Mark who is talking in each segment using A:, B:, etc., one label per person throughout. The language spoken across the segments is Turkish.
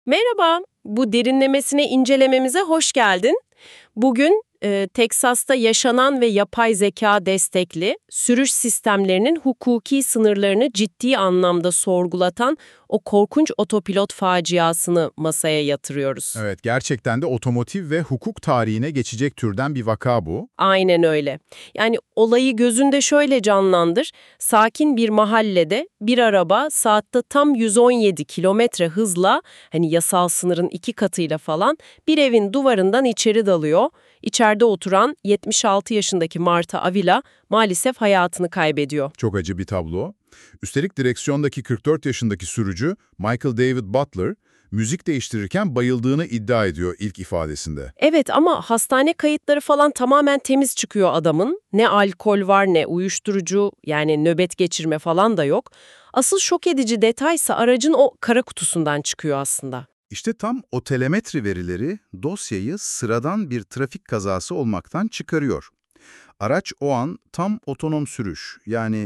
A: Merhaba, bu derinlemesine incelememize hoş geldin. Bugün Teksas'ta yaşanan ve yapay zeka destekli sürüş sistemlerinin hukuki sınırlarını ciddi anlamda sorgulatan o korkunç otopilot faciasını masaya yatırıyoruz.
B: Evet, gerçekten de otomotiv ve hukuk tarihine geçecek türden bir vaka bu.
A: Aynen öyle. Yani olayı gözünde şöyle canlandır. Sakin bir mahallede bir araba saatte tam 117 kilometre hızla, hani yasal sınırın 2 katıyla falan, bir evin duvarından içeri dalıyor. İçeride oturan 76 yaşındaki Marta Avila maalesef hayatını kaybediyor.
B: Çok acı bir tablo. Üstelik direksiyondaki 44 yaşındaki sürücü Michael David Butler, müzik değiştirirken bayıldığını iddia ediyor ilk ifadesinde.
A: Evet, ama hastane kayıtları falan tamamen temiz çıkıyor adamın. Ne alkol var ne uyuşturucu, yani nöbet geçirme falan da yok. Asıl şok edici detaysa aracın o kara kutusundan çıkıyor aslında.
C: İşte tam o telemetri verileri dosyayı sıradan bir trafik kazası olmaktan çıkarıyor. Araç o an tam otonom sürüş yani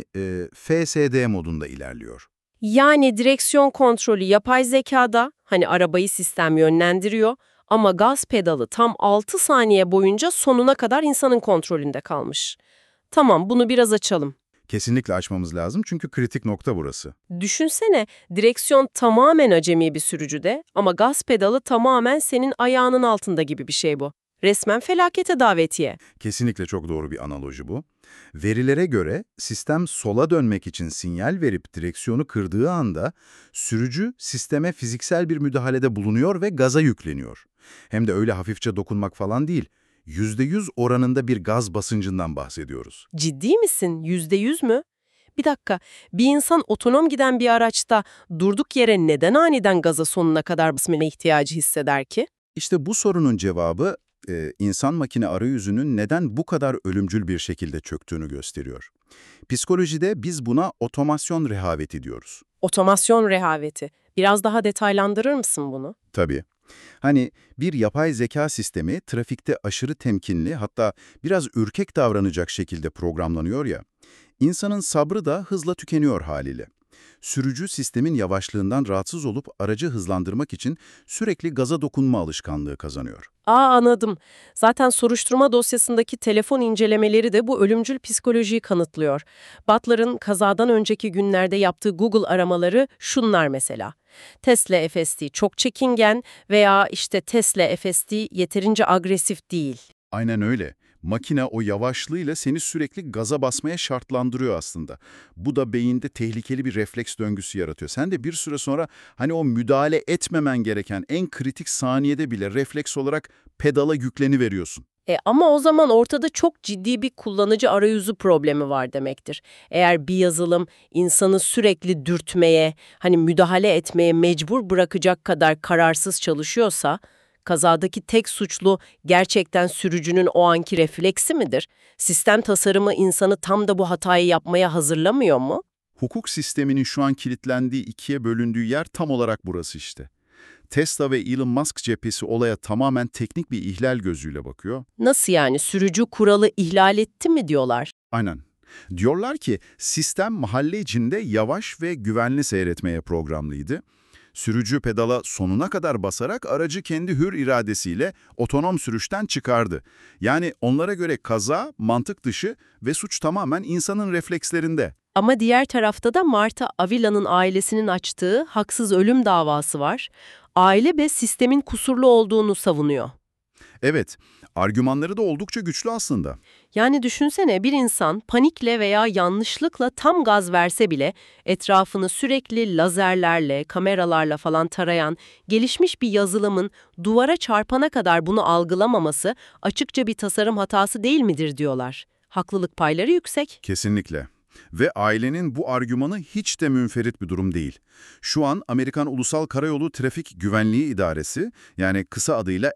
C: FSD modunda ilerliyor.
A: Yani direksiyon kontrolü yapay zekada, hani arabayı sistem yönlendiriyor, ama gaz pedalı tam 6 saniye boyunca sonuna kadar insanın kontrolünde kalmış. Tamam, bunu biraz açalım.
C: Kesinlikle açmamız lazım çünkü kritik nokta burası.
A: Düşünsene, direksiyon tamamen acemi bir sürücüde ama gaz pedalı tamamen senin ayağının altında gibi bir şey bu. Resmen felakete davetiye.
C: Kesinlikle çok doğru bir analoji bu. Verilere göre sistem sola dönmek için sinyal verip direksiyonu kırdığı anda sürücü sisteme fiziksel bir müdahalede bulunuyor ve gaza yükleniyor. Hem de öyle hafifçe dokunmak falan değil, %100 oranında bir gaz basıncından bahsediyoruz.
A: Ciddi misin? %100 mü? Bir dakika, bir insan otonom giden bir araçta durduk yere neden aniden gaza sonuna kadar basmaya ihtiyacı hisseder ki?
C: İşte bu sorunun cevabı insan-makine arayüzünün neden bu kadar ölümcül bir şekilde çöktüğünü gösteriyor. Psikolojide biz buna otomasyon rehaveti diyoruz.
A: Otomasyon rehaveti. Biraz daha detaylandırır mısın bunu?
C: Tabii. Hani bir yapay zeka sistemi trafikte aşırı temkinli hatta biraz ürkek davranacak şekilde programlanıyor ya, insanın sabrı da hızla tükeniyor haliyle. Sürücü sistemin yavaşlığından rahatsız olup aracı hızlandırmak için sürekli gaza dokunma alışkanlığı kazanıyor.
A: Anladım. Zaten soruşturma dosyasındaki telefon incelemeleri de bu ölümcül psikolojiyi kanıtlıyor. Butler'ın kazadan önceki günlerde yaptığı Google aramaları şunlar mesela. Tesla FSD çok çekingen veya işte Tesla FSD yeterince agresif değil.
C: Aynen öyle. Makine o yavaşlığıyla seni sürekli gaza basmaya şartlandırıyor aslında. Bu da beyinde tehlikeli bir refleks döngüsü yaratıyor. Sen de bir süre sonra hani o müdahale etmemen gereken en kritik saniyede bile refleks olarak pedala yükleniveriyorsun.
A: Ama o zaman ortada çok ciddi bir kullanıcı arayüzü problemi var demektir. Eğer bir yazılım insanı sürekli dürtmeye, hani müdahale etmeye mecbur bırakacak kadar kararsız çalışıyorsa, kazadaki tek suçlu gerçekten sürücünün o anki refleksi midir? Sistem tasarımı insanı tam da bu hatayı yapmaya hazırlamıyor mu?
C: Hukuk sisteminin şu an kilitlendiği, ikiye bölündüğü yer tam olarak burası işte. Tesla ve Elon Musk cephesi olaya tamamen teknik bir ihlal gözüyle bakıyor.
A: Nasıl yani, sürücü kuralı ihlal etti mi diyorlar?
C: Aynen. Diyorlar ki sistem mahalle içinde yavaş ve güvenli seyretmeye programlıydı. Sürücü pedala sonuna kadar basarak aracı kendi hür iradesiyle otonom sürüşten çıkardı. Yani onlara göre kaza mantık dışı ve suç tamamen insanın reflekslerinde.
A: Ama diğer tarafta da Marta Avila'nın ailesinin açtığı haksız ölüm davası var. Aile ve sistemin kusurlu olduğunu savunuyor.
C: Evet, argümanları da oldukça güçlü aslında.
A: Yani düşünsene, bir insan panikle veya yanlışlıkla tam gaz verse bile etrafını sürekli lazerlerle, kameralarla falan tarayan gelişmiş bir yazılımın duvara çarpana kadar bunu algılamaması açıkça bir tasarım hatası değil midir diyorlar. Haklılık payları yüksek.
C: Kesinlikle. Ve ailenin bu argümanı hiç de münferit bir durum değil. Şu an Amerikan Ulusal Karayolu Trafik Güvenliği İdaresi, yani kısa adıyla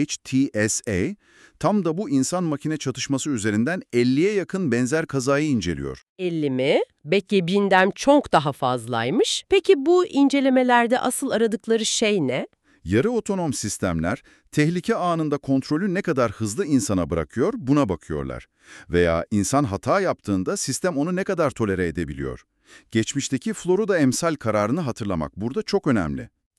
C: NHTSA, tam da bu insan-makine çatışması üzerinden 50'ye yakın benzer kazayı inceliyor.
A: 50 mi? Belki 1000'den çok daha fazlaymış. Peki bu incelemelerde asıl aradıkları şey ne?
C: Yarı otonom sistemler, tehlike anında kontrolü ne kadar hızlı insana bırakıyor, buna bakıyorlar. Veya insan hata yaptığında sistem onu ne kadar tolere edebiliyor. Geçmişteki Florida emsal kararını hatırlamak burada çok önemli.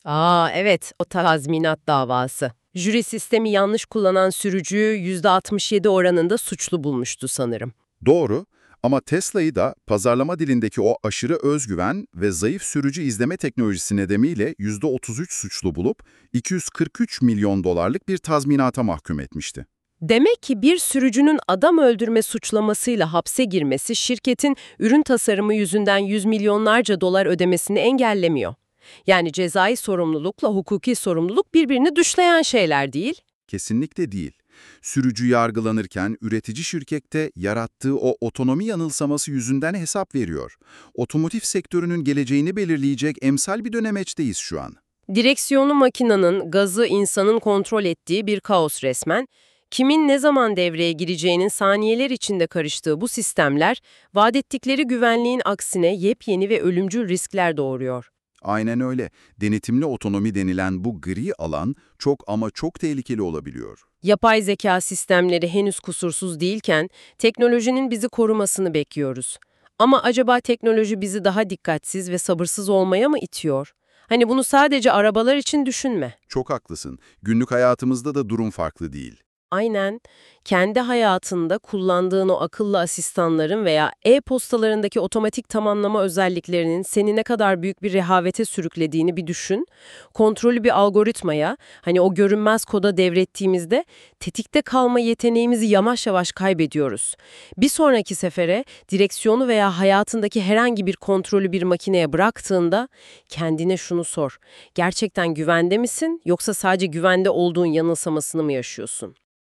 A: Evet, o tazminat davası. Jüri sistemi yanlış kullanan sürücüyü %67 oranında suçlu bulmuştu sanırım.
C: Doğru ama Tesla'yı da pazarlama dilindeki o aşırı özgüven ve zayıf sürücü izleme teknolojisi nedeniyle %33 suçlu bulup 243 milyon dolarlık bir tazminata mahkum etmişti.
A: Demek ki bir sürücünün adam öldürme suçlamasıyla hapse girmesi şirketin ürün tasarımı yüzünden yüz milyonlarca dolar ödemesini engellemiyor. Yani cezai sorumlulukla hukuki sorumluluk birbirini dışlayan şeyler değil.
C: Kesinlikle değil. Sürücü yargılanırken üretici şirkette yarattığı o otonomi yanılsaması yüzünden hesap veriyor. Otomotiv sektörünün geleceğini belirleyecek emsal bir dönemeçteyiz şu an.
A: Direksiyonu makinenin, gazı insanın kontrol ettiği bir kaos resmen. Kimin ne zaman devreye gireceğinin saniyeler içinde karıştığı bu sistemler, vaat ettikleri güvenliğin aksine yepyeni ve ölümcül riskler doğuruyor.
C: Aynen öyle. Denetimli otonomi denilen bu gri alan çok ama çok tehlikeli olabiliyor.
A: Yapay zeka sistemleri henüz kusursuz değilken teknolojinin bizi korumasını bekliyoruz. Ama acaba teknoloji bizi daha dikkatsiz ve sabırsız olmaya mı itiyor? Hani bunu sadece arabalar için düşünme.
C: Çok haklısın. Günlük hayatımızda da durum farklı değil.
A: Aynen, kendi hayatında kullandığın o akıllı asistanların veya e-postalarındaki otomatik tamamlama özelliklerinin seni ne kadar büyük bir rehavete sürüklediğini bir düşün. Kontrollü bir algoritmaya, hani o görünmez koda devrettiğimizde tetikte kalma yeteneğimizi yavaş yavaş kaybediyoruz. Bir sonraki sefere direksiyonu veya hayatındaki herhangi bir kontrolü bir makineye bıraktığında kendine şunu sor. Gerçekten güvende misin yoksa sadece güvende olduğun yanılsamasını mı yaşıyorsun?